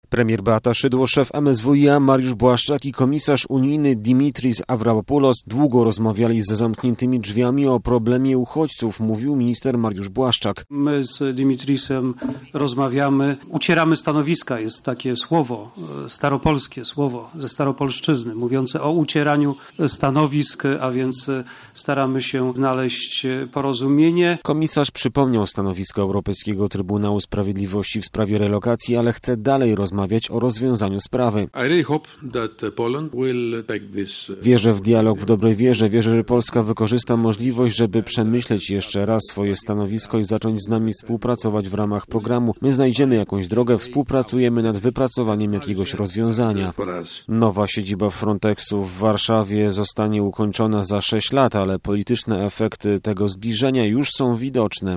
Premier Beata Szydło, szef MSWiA Mariusz Błaszczak i komisarz unijny Dimitris Avramopoulos długo rozmawiali za zamkniętymi drzwiami o problemie uchodźców, mówił minister Mariusz Błaszczak. My z Dimitrisem rozmawiamy, ucieramy stanowiska, jest takie słowo, staropolskie słowo ze staropolszczyzny, mówiące o ucieraniu stanowisk, a więc staramy się znaleźć porozumienie. Komisarz przypomniał stanowisko Europejskiego Trybunału Sprawiedliwości w sprawie relokacji, ale chce dalej rozmawiać o rozwiązaniu sprawy. Wierzę w dialog w dobrej wierze. Wierzę, że Polska wykorzysta możliwość, żeby przemyśleć jeszcze raz swoje stanowisko i zacząć z nami współpracować w ramach programu. My znajdziemy jakąś drogę, współpracujemy nad wypracowaniem jakiegoś rozwiązania. Nowa siedziba Frontexu w Warszawie zostanie ukończona za 6 lat, ale polityczne efekty tego zbliżenia już są widoczne.